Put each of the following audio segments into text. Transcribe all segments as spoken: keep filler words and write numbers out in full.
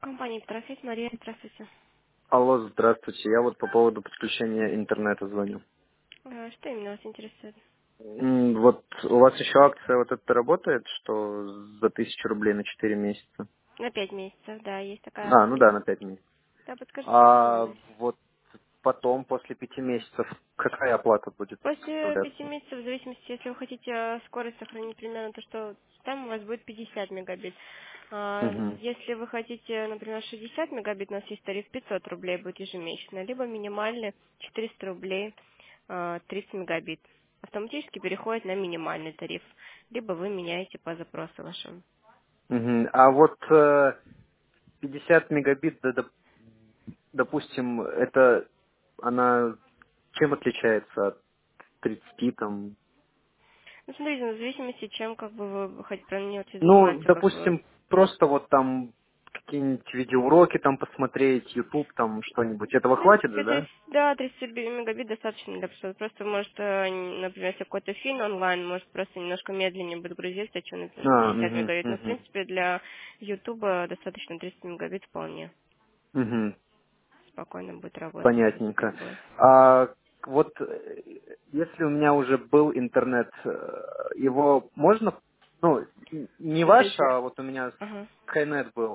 Компания Петрофит, Мария, здравствуйте. Алло, здравствуйте. Я вот по поводу подключения интернета звоню. А, Что именно вас интересует? М, Вот у вас еще акция вот эта работает, что за тысячу рублей на четыре месяца? На пять месяцев, да, есть такая А, ну акция. да, на пять месяцев. Да, подскажите, чем могу А помочь? вот потом, после пяти месяцев, какая оплата будет После пяти составляться? месяцев, в зависимости, если вы хотите э, скорость сохранить примерно то, что там у вас будет пятьдесят мегабит. А, Угу. Если вы хотите, например, шестьдесят мегабит, у нас есть тариф пятьсот рублей будет ежемесячно, либо минимальный четыреста рублей, а, тридцать мегабит. Автоматически переходит на минимальный тариф, либо вы меняете по запросу вашему. Угу. А вот э, пятьдесят мегабит, да, доп- допустим, это она чем отличается от тридцати там? Ну, смотрите, ну, в зависимости, чем как бы вы хотите про нее Ну, заниматься, как бы. допустим, просто вот там какие-нибудь видеоуроки там посмотреть, YouTube там что-нибудь. Этого В хватит принципе, же, то да? есть, да, тридцать мегабит достаточно для просто, просто может, э, например, если какой-то фильм онлайн, может просто немножко медленнее будет грузиться, чем, например, А, пятьдесят угу, мегабит. Но, в угу, принципе, для Ютуба достаточно тридцать мегабит вполне угу. спокойно будет работать, в принципе, Понятненько. любой. А вот э, если у меня уже был интернет, э, его можно, ну, н- не ваш, Смотрите, а вот у меня ага. Skynet был,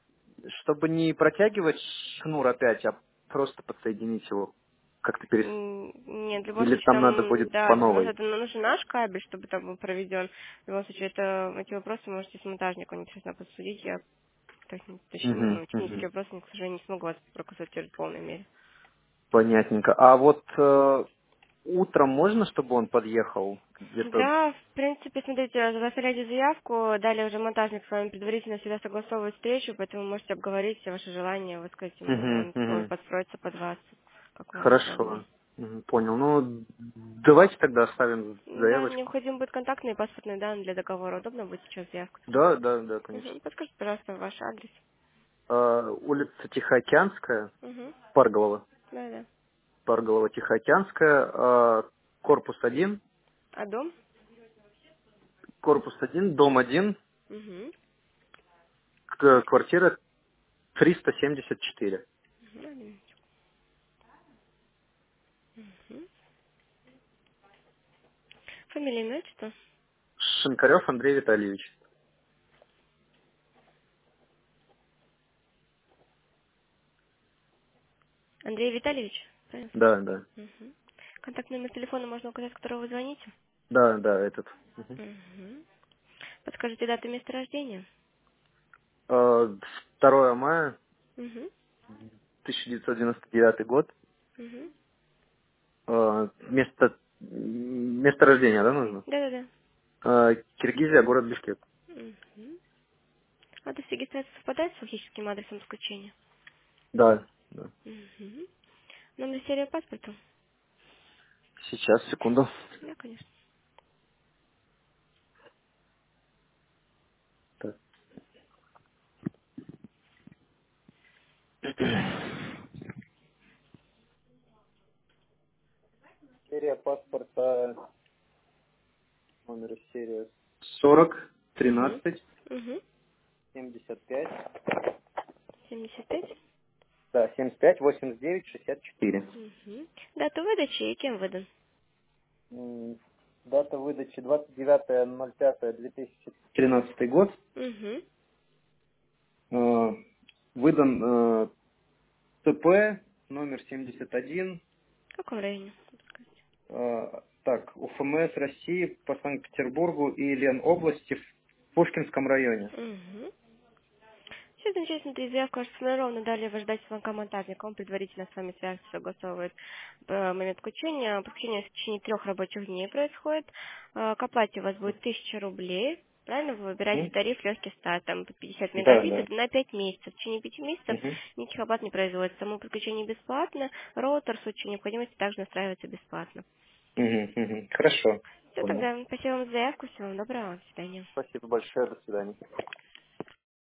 чтобы не протягивать шнур опять, а просто подсоединить его как-то перес... М, Нет, в любом Или случае там надо нам, будет да, по у нас новой? это нужен наш кабель, чтобы там был проведен. В любом случае, это эти вопросы можете с монтажником непосредственно подсудить. Я точно, точно, Угу, ну, угу. технические вопросы, к сожалению, не смогу вас проконсультировать в полной мере. Понятненько. А вот э, утром можно, чтобы он подъехал где-то? Да, в принципе, смотрите, вы оставляете заявку, далее уже монтажник с вами предварительно всегда согласовывает встречу, поэтому можете обговорить все ваши желания, вы сказать ему, и Угу, он угу. подстроится под вас, как вам удобнее. Хорошо. Мгм, понял. Ну, давайте тогда оставим Да, заявочку. необходим будет контактные и паспортные данные для договора. Удобно будет сейчас заявку? Да, да, да, конечно. Угу. Подскажите, пожалуйста, ваш адрес. А, улица Тихоокеанская, Угу. Парголова. Да, да. Парголова Тихоокеанская, а, корпус один, А дом? корпус один, дом один, Угу. к- квартира триста семьдесят четыре. Угу. Фамилия, имя, отчество? Шинкарев Андрей Витальевич. Андрей Витальевич? Правильно Да, да. слышно? Угу. Контактный номер телефона можно указать, с которого вы звоните? Да, да, этот. Мгм. Угу. Подскажите дату места рождения? А, второе мая Угу. тысяча девятьсот девяносто девятый год. Угу. А, место, место рождения, да, нужно? Да-да-да. А, Киргизия, город Бишкек. Угу. Адрес регистрации совпадает с фактическим адресом исключения? Да, да. Угу. Номер серии паспорта? Сейчас, секунду. Да, конечно. Так. Серия паспорта, номер серии сорок, Угу. тринадцать, Угу. семьдесят пять, семьдесят пять. да, семьдесят пять, восемьдесят девять, шестьдесят четыре. Угу. Дату выдачи и кем выдан? М, Дата выдачи двадцать девятое ноль пятое две тысячи тринадцатый год. Угу. Э, Выдан э, ТП номер семьдесят один. В каком районе? э, Так, УФМС России по Санкт-Петербургу и Ленобласти в Пушкинском районе. Угу. Все замечательно, то есть заявка ваша сформирована, далее вы ждать звонка монтажника, он предварительно с вами связь согласовывает э, момент включения. Подключение в течение трех рабочих дней происходит. Э, К оплате у вас будет тысяча рублей. Правильно, вы выбираете М? тариф легкий старт, там по пятьдесят Да, мегабит, да. это на пять месяцев. В течение пяти месяцев Мгм. никаких оплат не производится. Само подключение бесплатно, роутер в случае необходимости также настраивается бесплатно. Мгм, мгм. Хорошо. Все Понял. тогда, спасибо вам за заявку, всего вам доброго, до свидания. Спасибо большое. До свидания.